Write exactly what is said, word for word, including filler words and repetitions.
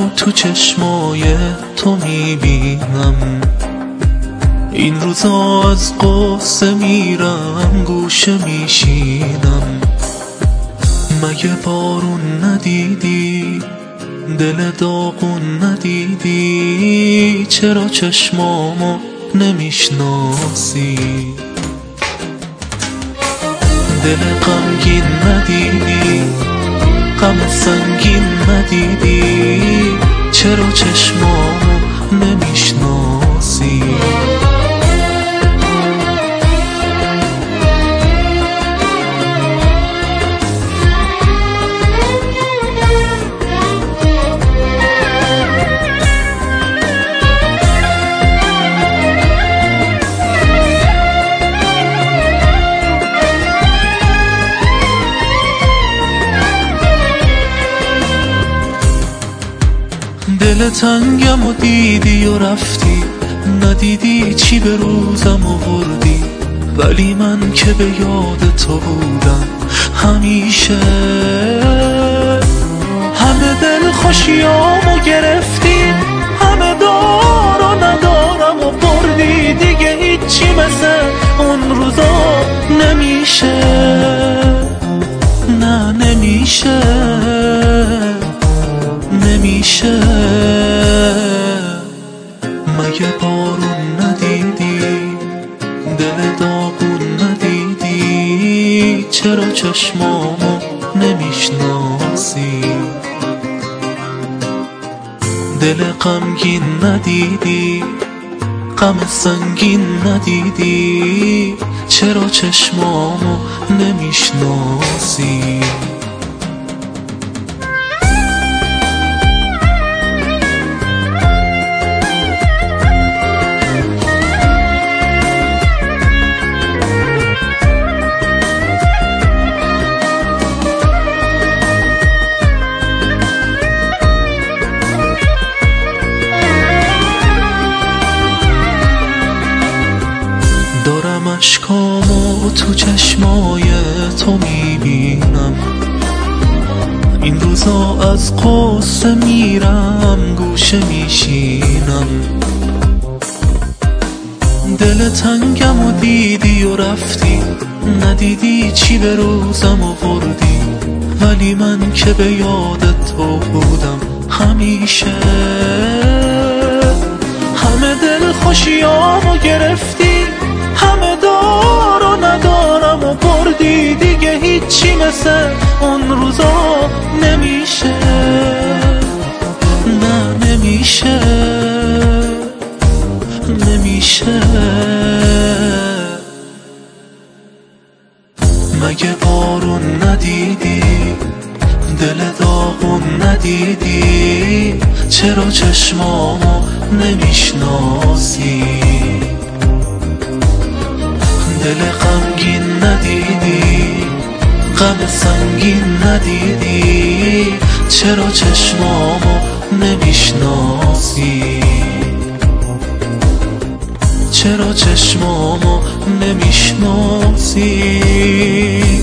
تو چشمای تو میبینم. این روزا از قصه میرم گوشه میشینم. مگه بارون ندیدی؟ دل داغون ندیدی؟ چرا چشمامو نمیشناسی؟ دل غمگین ندیدی؟ غم سنگین ندیدی؟ چرا چشمامو نمیشناسی؟ دل تنگم و دیدی و رفتی، ندیدی چی به روزم آوردی. ولی من که به یاد تو بودم همیشه. همه دل خوشیامو گرفتی، همه دار و ندارم و بردی. دیگه هیچی مثل اون روزا نمیشه، نه نمیشه، نمیشه. مگه بارون ندیدی؟ دل داغون ندیدی؟ چرا چشمامو نمیشناسی؟ دل غمگین ندیدی؟ غم سنگین ندیدی؟ چرا چشمامو نمیشناسی؟ دارم اشکامو تو چشمای تو میبینم. این روزا از قصه میرم گوشه میشینم. دل تنگم و دیدی و رفتی، ندیدی چی به روزم آوردی. ولی من که به یاد تو بودم همیشه. همه دل خوشیامو گرفتی، همه دار و ندارم و بردی. دیگه هیچی مثل اون روزا نمیشه، نه نمیشه، نمیشه. مگه بارون ندیدی؟ دل داغون ندیدی؟ چرا چشمامو نمیشناسی؟ دل غمگین ندیدی؟ غم سنگین ندیدی؟ چرا چشمامو نمیشناسی؟ چرا چشمامو نمیشناسی؟